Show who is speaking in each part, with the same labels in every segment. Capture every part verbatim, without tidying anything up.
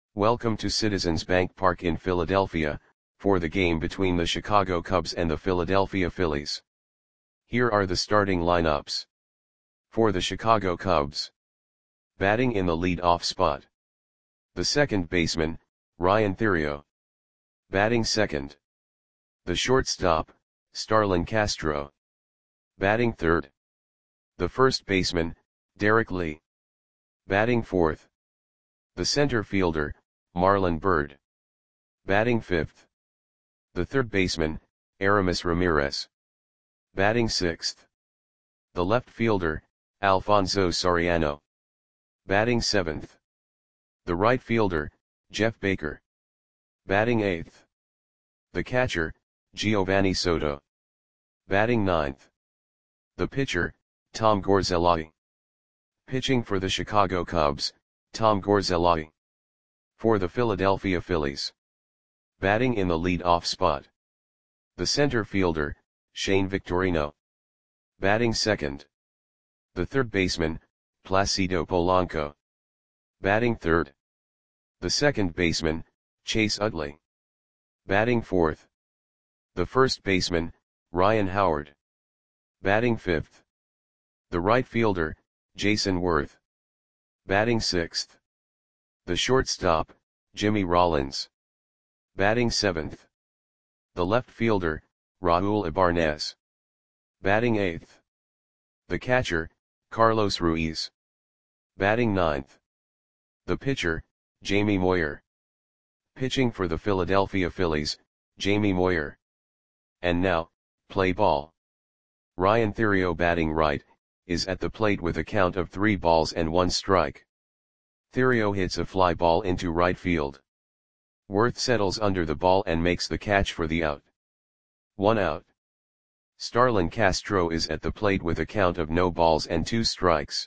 Speaker 1: Welcome to Citizens Bank Park in Philadelphia, for the game between the Chicago Cubs and the Philadelphia Phillies. Here are the starting lineups. For the Chicago Cubs. Batting in the lead-off spot. The second baseman, Ryan Theriot. Batting second. The shortstop, Starlin Castro. Batting third. The first baseman, Derek Lee. Batting fourth. The center fielder, Marlon Byrd. Batting fifth. The third baseman, Aramis Ramirez. Batting sixth. The left fielder, Alfonso Soriano. Batting seventh. The right fielder, Jeff Baker. Batting eighth. The catcher, Giovanni Soto. Batting ninth. The pitcher, Tom Gorzelli. Pitching for the Chicago Cubs, Tom Gorzelli. For the Philadelphia Phillies. Batting in the lead-off spot. The center fielder, Shane Victorino. Batting second. The third baseman, Placido Polanco. Batting third. The second baseman, Chase Utley. Batting fourth. The first baseman, Ryan Howard. Batting fifth. The right fielder, Jason Worth. Batting sixth. The shortstop, Jimmy Rollins. Batting seventh. The left fielder, Raul Ibanez. Batting eighth. The catcher, Carlos Ruiz. Batting ninth. The pitcher, Jamie Moyer. Pitching for the Philadelphia Phillies, Jamie Moyer. And now, play ball. Ryan Theriot, batting right, is at the plate with a count of three balls and one strike. Theriot hits a fly ball into right field. Worth settles under the ball and makes the catch for the out. One out. Starlin Castro is at the plate with a count of no balls and two strikes.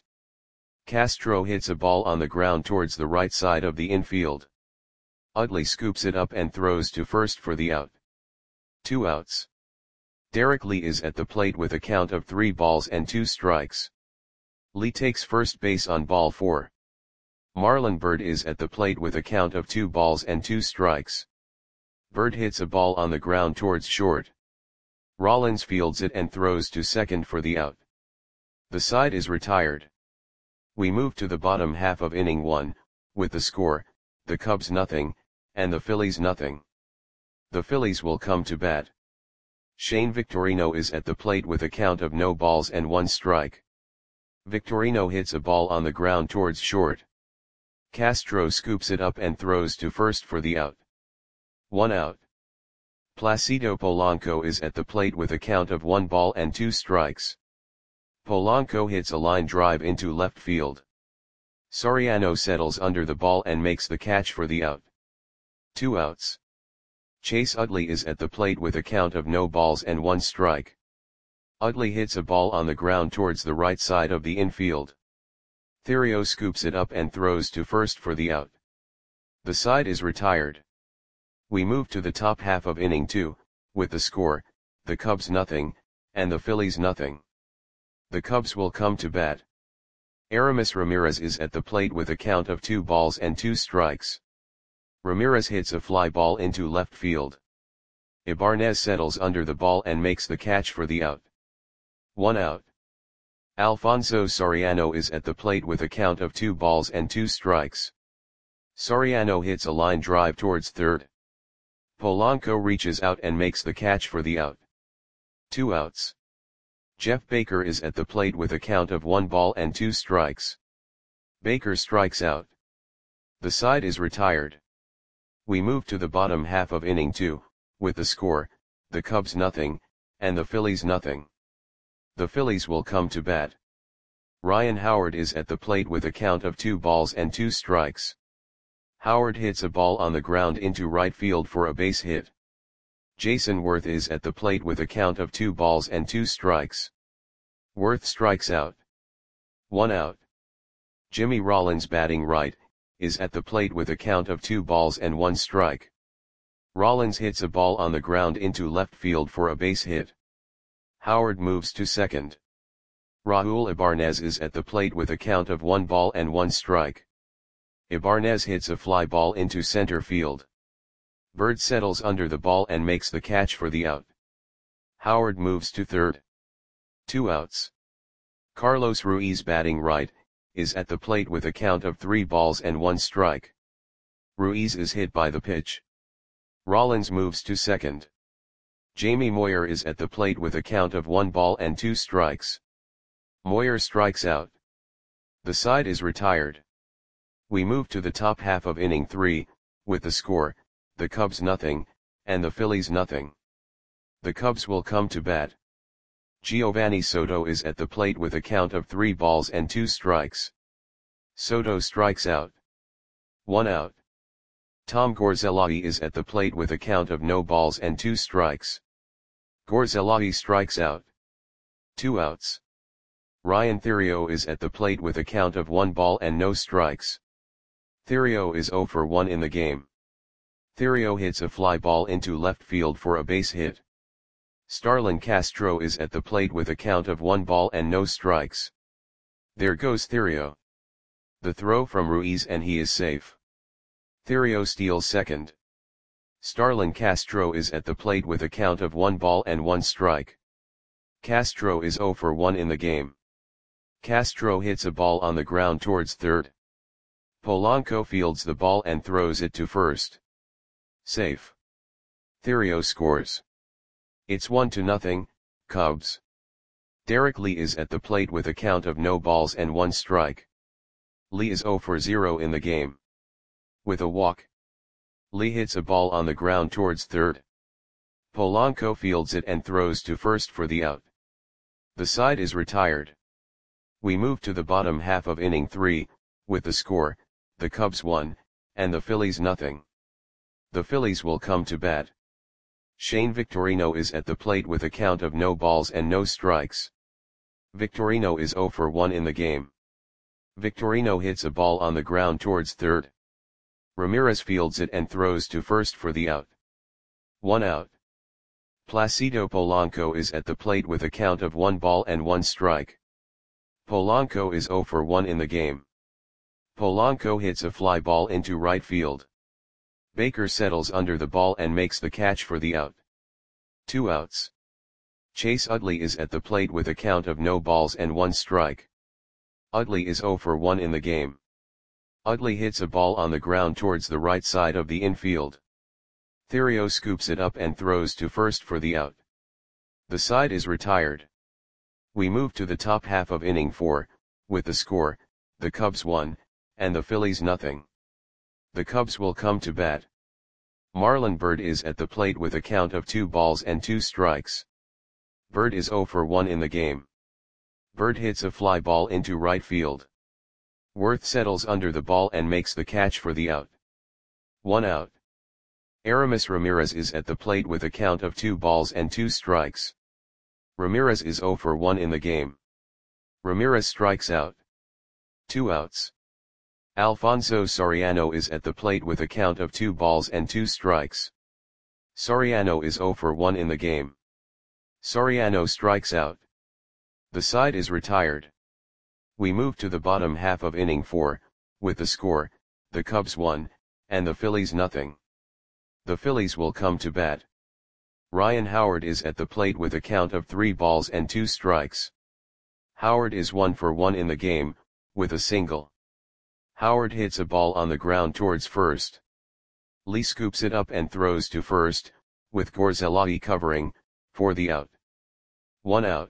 Speaker 1: Castro hits a ball on the ground towards the right side of the infield. Utley scoops it up and throws to first for the out. Two outs. Derek Lee is at the plate with a count of three balls and two strikes. Lee takes first base on ball four. Marlon Byrd is at the plate with a count of two balls and two strikes. Byrd hits a ball on the ground towards short. Rollins fields it and throws to second for the out. The side is retired. We move to the bottom half of inning one, with the score, the Cubs nothing, and the Phillies nothing. The Phillies will come to bat. Shane Victorino is at the plate with a count of no balls and one strike. Victorino hits a ball on the ground towards short. Castro scoops it up and throws to first for the out. One out. Placido Polanco is at the plate with a count of one ball and two strikes. Polanco hits a line drive into left field. Soriano settles under the ball and makes the catch for the out. Two outs. Chase Utley is at the plate with a count of no balls and one strike. Utley hits a ball on the ground towards the right side of the infield. Theriot scoops it up and throws to first for the out. The side is retired. We move to the top half of inning two, with the score, the Cubs nothing, and the Phillies nothing. The Cubs will come to bat. Aramis Ramirez is at the plate with a count of two balls and two strikes. Ramirez hits a fly ball into left field. Ibanez settles under the ball and makes the catch for the out. One out. Alfonso Soriano is at the plate with a count of two balls and two strikes. Soriano hits a line drive towards third. Polanco reaches out and makes the catch for the out. Two outs. Jeff Baker is at the plate with a count of one ball and two strikes. Baker strikes out. The side is retired. We move to the bottom half of inning two, with the score, the Cubs nothing, and the Phillies nothing. The Phillies will come to bat. Ryan Howard is at the plate with a count of two balls and two strikes. Howard hits a ball on the ground into right field for a base hit. Jason Worth is at the plate with a count of two balls and two strikes. Worth strikes out. One out. Jimmy Rollins, batting right, is at the plate with a count of two balls and one strike. Rollins hits a ball on the ground into left field for a base hit. Howard moves to second. Raul Ibanez is at the plate with a count of one ball and one strike. Ibanez hits a fly ball into center field. Bird settles under the ball and makes the catch for the out. Howard moves to third. Two outs. Carlos Ruiz, batting right, is at the plate with a count of three balls and one strike. Ruiz is hit by the pitch. Rollins moves to second. Jamie Moyer is at the plate with a count of one ball and two strikes. Moyer strikes out. The side is retired. We move to the top half of inning three, with the score, the Cubs nothing, and the Phillies nothing. The Cubs will come to bat. Giovanni Soto is at the plate with a count of three balls and two strikes. Soto strikes out. One out. Tom Gorzelli is at the plate with a count of no balls and two strikes. Gorzelli strikes out. Two outs. Ryan Theriot is at the plate with a count of one ball and no strikes. Theriot is zero for one in the game. Theriot hits a fly ball into left field for a base hit. Starlin Castro is at the plate with a count of one ball and no strikes. There goes Theriot. The throw from Ruiz and he is safe. Theriot steals second. Starlin Castro is at the plate with a count of one ball and one strike. Castro is zero for one in the game. Castro hits a ball on the ground towards third. Polanco fields the ball and throws it to first. Safe. Theriot scores. It's one to nothing, Cubs. Derek Lee is at the plate with a count of no balls and one strike. Lee is zero for zero in the game. With a walk. Lee hits a ball on the ground towards third. Polanco fields it and throws to first for the out. The side is retired. We move to the bottom half of inning three, with the score, the Cubs one, and the Phillies nothing. The Phillies will come to bat. Shane Victorino is at the plate with a count of no balls and no strikes. Victorino is zero for one in the game. Victorino hits a ball on the ground towards third. Ramirez fields it and throws to first for the out. One out. Placido Polanco is at the plate with a count of one ball and one strike. Polanco is zero for one in the game. Polanco hits a fly ball into right field. Baker settles under the ball and makes the catch for the out. Two outs. Chase Utley is at the plate with a count of no balls and one strike. Utley is zero for one in the game. Utley hits a ball on the ground towards the right side of the infield. Theriot scoops it up and throws to first for the out. The side is retired. We move to the top half of inning four, with the score, the Cubs one, and the Phillies nothing. The Cubs will come to bat. Marlon Byrd is at the plate with a count of two balls and two strikes. Byrd is zero for one in the game. Byrd hits a fly ball into right field. Worth settles under the ball and makes the catch for the out. One out. Aramis Ramirez is at the plate with a count of two balls and two strikes. Ramirez is zero for one in the game. Ramirez strikes out. Two outs. Alfonso Soriano is at the plate with a count of two balls and two strikes. Soriano is zero for one in the game. Soriano strikes out. The side is retired. We move to the bottom half of inning four, with the score, the Cubs one, and the Phillies nothing. The Phillies will come to bat. Ryan Howard is at the plate with a count of three balls and two strikes. Howard is one for one in the game, with a single. Howard hits a ball on the ground towards first. Lee scoops it up and throws to first, with Gorzelli covering, for the out. One out.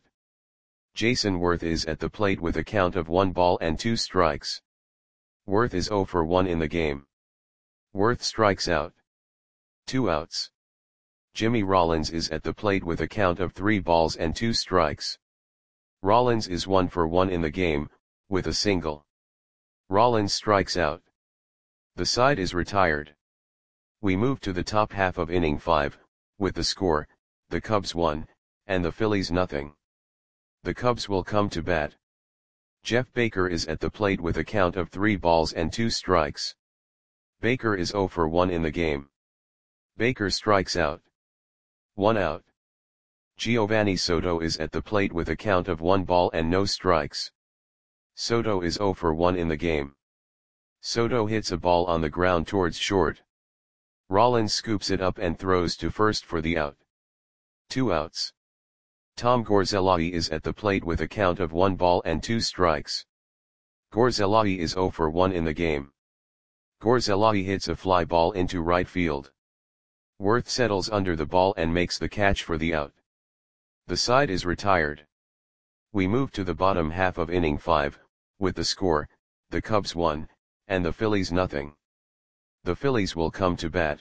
Speaker 1: Jason Worth is at the plate with a count of one ball and two strikes. Worth is zero for one in the game. Worth strikes out. Two outs. Jimmy Rollins is at the plate with a count of three balls and two strikes. Rollins is one for one in the game, with a single. Rollins strikes out. The side is retired. We move to the top half of inning five, with the score, the Cubs one, and the Phillies nothing. The Cubs will come to bat. Jeff Baker is at the plate with a count of three balls and two strikes. Baker is zero for one in the game. Baker strikes out. One out. Giovanni Soto is at the plate with a count of one ball and no strikes. Soto is zero for one in the game. Soto hits a ball on the ground towards short. Rollins scoops it up and throws to first for the out. Two outs. Tom Gorzelli is at the plate with a count of one ball and two strikes. Gorzelli is zero for one in the game. Gorzelli hits a fly ball into right field. Worth settles under the ball and makes the catch for the out. The side is retired. We move to the bottom half of inning five, with the score, the Cubs one, and the Phillies nothing. The Phillies will come to bat.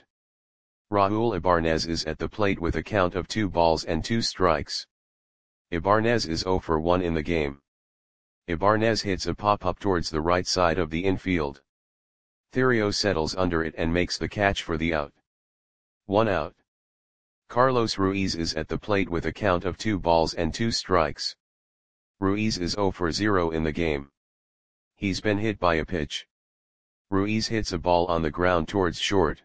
Speaker 1: Raul Ibanez is at the plate with a count of two balls and two strikes. Ibanez is zero for one in the game. Ibanez hits a pop-up towards the right side of the infield. Theriot settles under it and makes the catch for the out. One out. Carlos Ruiz is at the plate with a count of two balls and two strikes. Ruiz is zero for zero in the game. He's been hit by a pitch. Ruiz hits a ball on the ground towards short.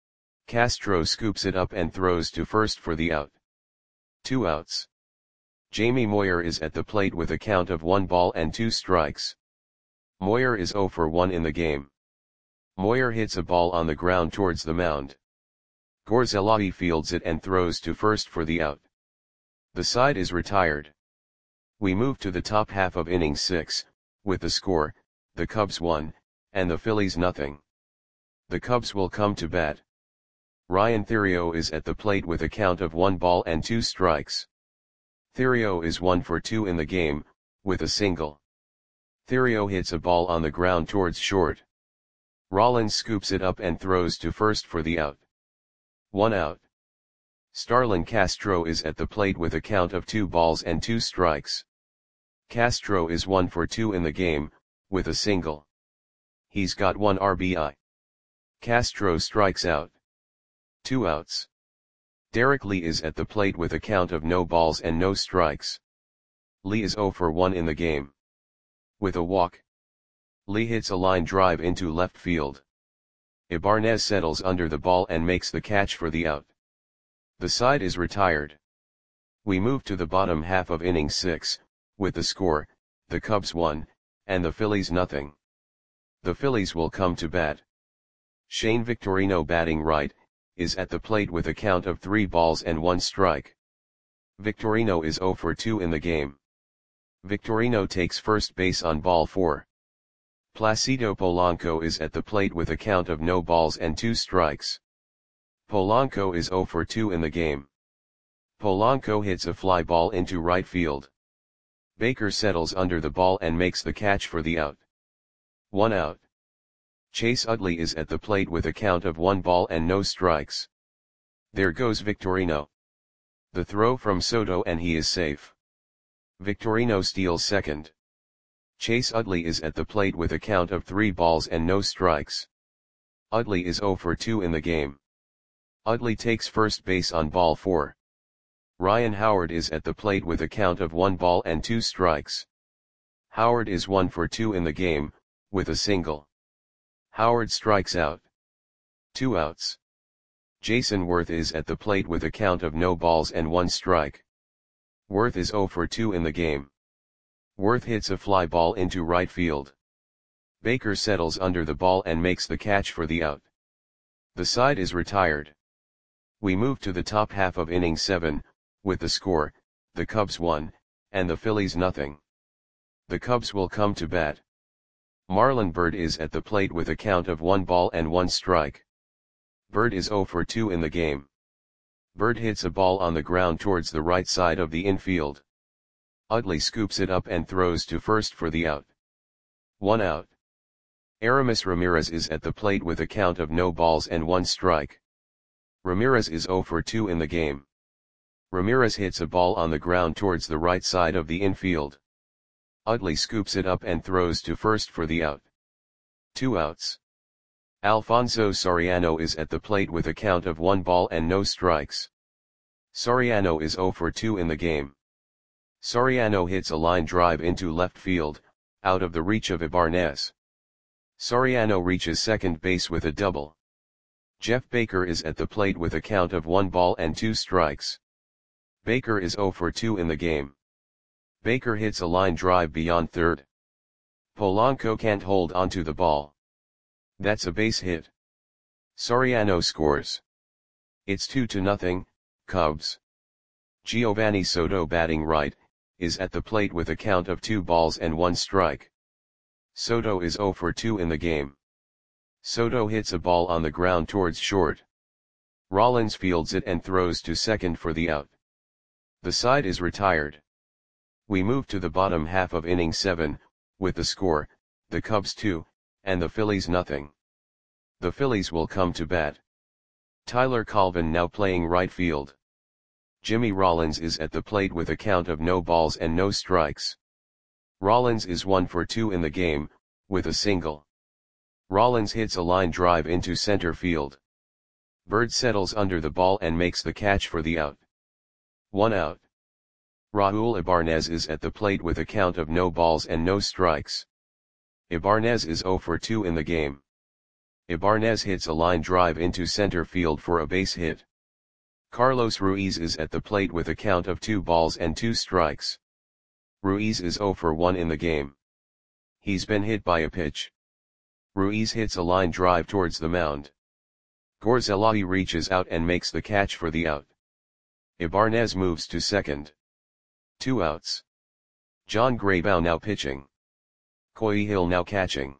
Speaker 1: Castro scoops it up and throws to first for the out. Two outs. Jamie Moyer is at the plate with a count of one ball and two strikes. Moyer is zero for one in the game. Moyer hits a ball on the ground towards the mound. Gorzelli fields it and throws to first for the out. The side is retired. We move to the top half of inning six, with the score, the Cubs one, and the Phillies nothing. The Cubs will come to bat. Ryan Theriot is at the plate with a count of one ball and two strikes. Theriot is one for two in the game, with a single. Theriot hits a ball on the ground towards short. Rollins scoops it up and throws to first for the out. One out. Starlin Castro is at the plate with a count of two balls and two strikes. Castro is one for two in the game, with a single. He's got one R B I. Castro strikes out. Two outs. Derek Lee is at the plate with a count of no balls and no strikes. Lee is zero for one in the game. With a walk. Lee hits a line drive into left field. Ibanez settles under the ball and makes the catch for the out. The side is retired. We move to the bottom half of inning six, with the score, the Cubs one, and the Phillies nothing. The Phillies will come to bat. Shane Victorino, batting right, is at the plate with a count of three balls and one strike. Victorino is zero for two in the game. Victorino takes first base on ball four. Placido Polanco is at the plate with a count of no balls and two strikes. Polanco is zero for two in the game. Polanco hits a fly ball into right field. Baker settles under the ball and makes the catch for the out. One out. Chase Utley is at the plate with a count of one ball and no strikes. There goes Victorino. The throw from Soto and he is safe. Victorino steals second. Chase Utley is at the plate with a count of three balls and no strikes. Utley is zero for two in the game. Utley takes first base on ball four. Ryan Howard is at the plate with a count of one ball and two strikes. Howard is one for two in the game, with a single. Howard strikes out. Two outs. Jason Worth is at the plate with a count of no balls and one strike. Worth is zero for two in the game. Worth hits a fly ball into right field. Baker settles under the ball and makes the catch for the out. The side is retired. We move to the top half of inning seven, with the score, the Cubs one, and the Phillies nothing. The Cubs will come to bat. Marlon Byrd is at the plate with a count of one ball and one strike. Byrd is zero for two in the game. Byrd hits a ball on the ground towards the right side of the infield. Utley scoops it up and throws to first for the out. One out. Aramis Ramirez is at the plate with a count of no balls and one strike. Ramirez is zero for two in the game. Ramirez hits a ball on the ground towards the right side of the infield. Utley scoops it up and throws to first for the out. Two outs. Alfonso Soriano is at the plate with a count of one ball and no strikes. Soriano is zero for two in the game. Soriano hits a line drive into left field, out of the reach of Ibanez. Soriano reaches second base with a double. Jeff Baker is at the plate with a count of one ball and two strikes. Baker is zero for two in the game. Baker hits a line drive beyond third. Polanco can't hold onto the ball. That's a base hit. Soriano scores. It's two to nothing, Cubs. Giovanni Soto batting right, is at the plate with a count of two balls and one strike. Soto is zero for two in the game. Soto hits a ball on the ground towards short. Rollins fields it and throws to second for the out. The side is retired. We move to the bottom half of inning seven, with the score, the Cubs two, and the Phillies nothing. The Phillies will come to bat. Tyler Colvin now playing right field. Jimmy Rollins is at the plate with a count of no balls and no strikes. Rollins is one for two in the game, with a single. Rollins hits a line drive into center field. Bird settles under the ball and makes the catch for the out. One out. Raul Ibanez is at the plate with a count of no balls and no strikes. Ibanez is zero for two in the game. Ibanez hits a line drive into center field for a base hit. Carlos Ruiz is at the plate with a count of two balls and two strikes. Ruiz is zero for one in the game. He's been hit by a pitch. Ruiz hits a line drive towards the mound. Gorzelai reaches out and makes the catch for the out. Ibanez moves to second. Two outs. John Graybow now pitching. Coy Hill now catching.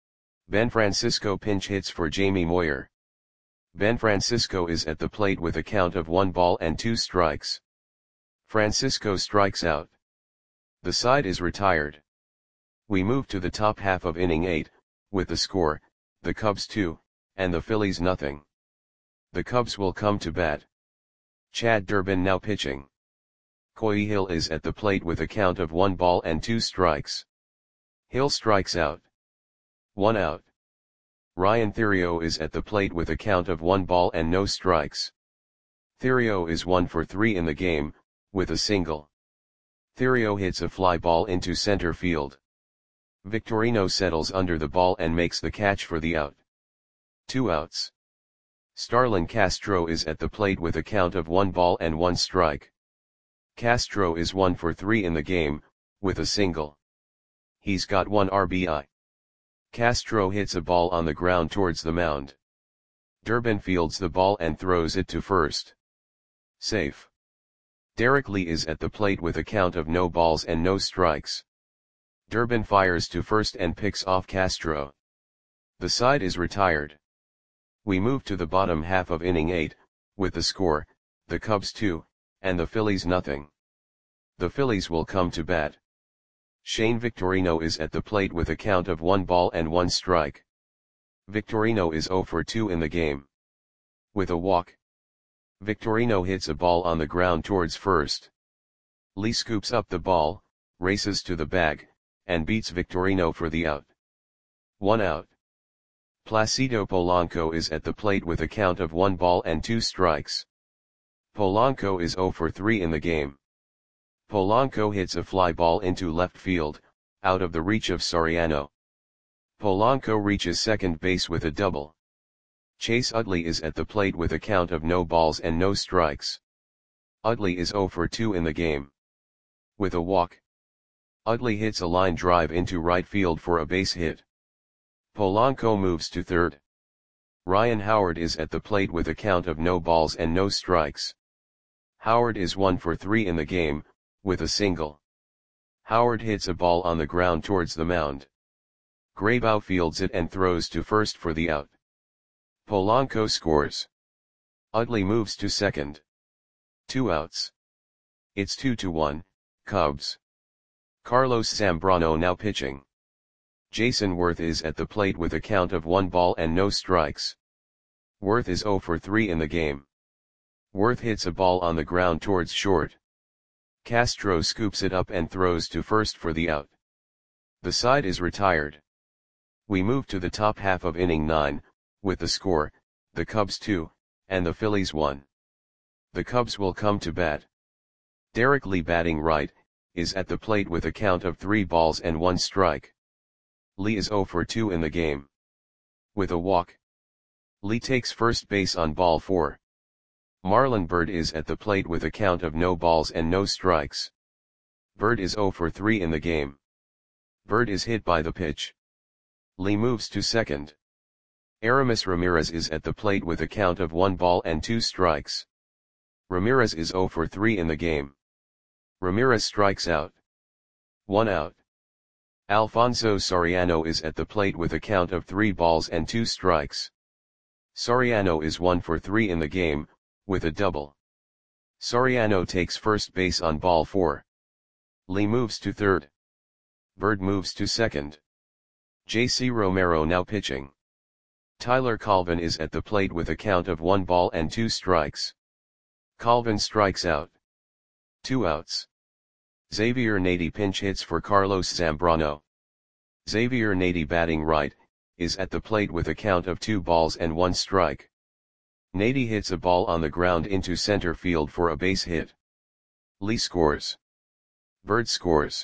Speaker 1: Ben Francisco pinch hits for Jamie Moyer. Ben Francisco is at the plate with a count of one ball and two strikes. Francisco strikes out. The side is retired. We move to the top half of inning eight, with the score, the Cubs two, and the Phillies nothing. The Cubs will come to bat. Chad Durbin now pitching. Coy Hill is at the plate with a count of one ball and two strikes. Hill strikes out. One out. Ryan Theriot is at the plate with a count of one ball and no strikes. Theriot is one for three in the game, with a single. Theriot hits a fly ball into center field. Victorino settles under the ball and makes the catch for the out. Two outs. Starlin Castro is at the plate with a count of one ball and one strike. Castro is one for three in the game, with a single. He's got one R B I. Castro hits a ball on the ground towards the mound. Durbin fields the ball and throws it to first. Safe. Derek Lee is at the plate with a count of no balls and no strikes. Durbin fires to first and picks off Castro. The side is retired. We move to the bottom half of inning eight, with the score, the Cubs two, and the Phillies nothing. The Phillies will come to bat. Shane Victorino is at the plate with a count of one ball and one strike. Victorino is zero for two in the game. With a walk. Victorino hits a ball on the ground towards first. Lee scoops up the ball, races to the bag, and beats Victorino for the out. One out. Placido Polanco is at the plate with a count of one ball and two strikes. Polanco is zero for three in the game. Polanco hits a fly ball into left field, out of the reach of Soriano. Polanco reaches second base with a double. Chase Utley is at the plate with a count of no balls and no strikes. Utley is zero for two in the game. With a walk. Utley hits a line drive into right field for a base hit. Polanco moves to third. Ryan Howard is at the plate with a count of no balls and no strikes. Howard is one for three in the game, with a single. Howard hits a ball on the ground towards the mound. Graybow fields it and throws to first for the out. Polanco scores. Utley moves to second. Two outs. It's two to one, Cubs. Carlos Zambrano now pitching. Jason Worth is at the plate with a count of one ball and no strikes. Worth is zero for three in the game. Worth hits a ball on the ground towards short. Castro scoops it up and throws to first for the out. The side is retired. We move to the top half of inning nine, with the score, the Cubs two, and the Phillies one. The Cubs will come to bat. Derek Lee batting right, is at the plate with a count of three balls and one strike. Lee is zero for two in the game. With a walk. Lee takes first base on ball four. Marlon Byrd is at the plate with a count of no balls and no strikes. Byrd is zero for three in the game. Byrd is hit by the pitch. Lee moves to second. Aramis Ramirez is at the plate with a count of one ball and two strikes. Ramirez is zero for three in the game. Ramirez strikes out. One out. Alfonso Soriano is at the plate with a count of three balls and two strikes. Soriano is one for three in the game, with a double. Soriano takes first base on ball four. Lee moves to third. Bird moves to second. J C Romero now pitching. Tyler Colvin is at the plate with a count of one ball and two strikes. Colvin strikes out. Two outs. Xavier Nady pinch hits for Carlos Zambrano. Xavier Nady batting right, is at the plate with a count of two balls and one strike. Nady hits a ball on the ground into center field for a base hit. Lee scores. Bird scores.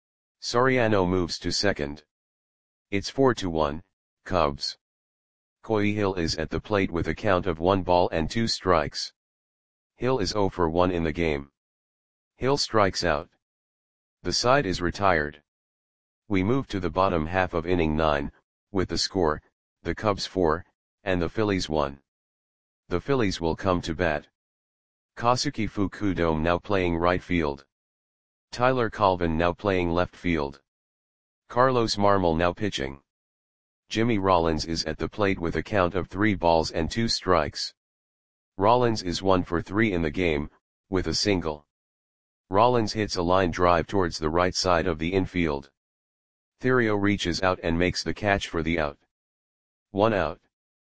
Speaker 1: Soriano moves to second. It's four to one, Cubs. Coy Hill is at the plate with a count of one ball and two strikes. Hill is zero for one in the game. Hill strikes out. The side is retired. We move to the bottom half of inning nine, with the score, the Cubs four, and the Phillies one. The Phillies will come to bat. Kazuki Fukudome now playing right field. Tyler Colvin now playing left field. Carlos Marmol now pitching. Jimmy Rollins is at the plate with a count of three balls and two strikes. Rollins is one for three in the game, with a single. Rollins hits a line drive towards the right side of the infield. Theriot reaches out and makes the catch for the out. One out.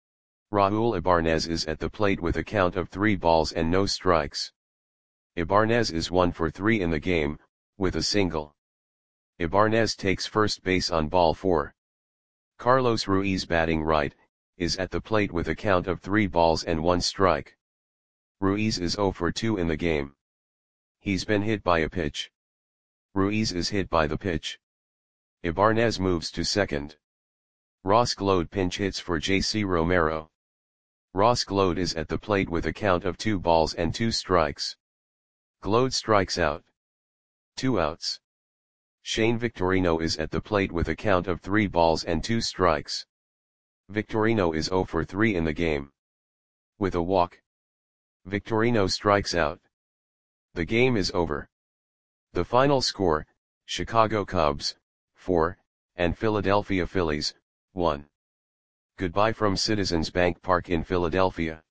Speaker 1: Raul Ibanez is at the plate with a count of three balls and no strikes. Ibanez is one for three in the game, with a single. Ibanez takes first base on ball four. Carlos Ruiz batting right, is at the plate with a count of three balls and one strike. Ruiz is zero for two in the game. He's been hit by a pitch. Ruiz is hit by the pitch. Ibanez moves to second. Ross Glode pinch hits for J C Romero. Ross Glode is at the plate with a count of two balls and two strikes. Glode strikes out. Two outs. Shane Victorino is at the plate with a count of three balls and two strikes. Victorino is zero for three in the game. With a walk. Victorino strikes out. The game is over. The final score, Chicago Cubs, four, and Philadelphia Phillies, one. Goodbye from Citizens Bank Park in Philadelphia.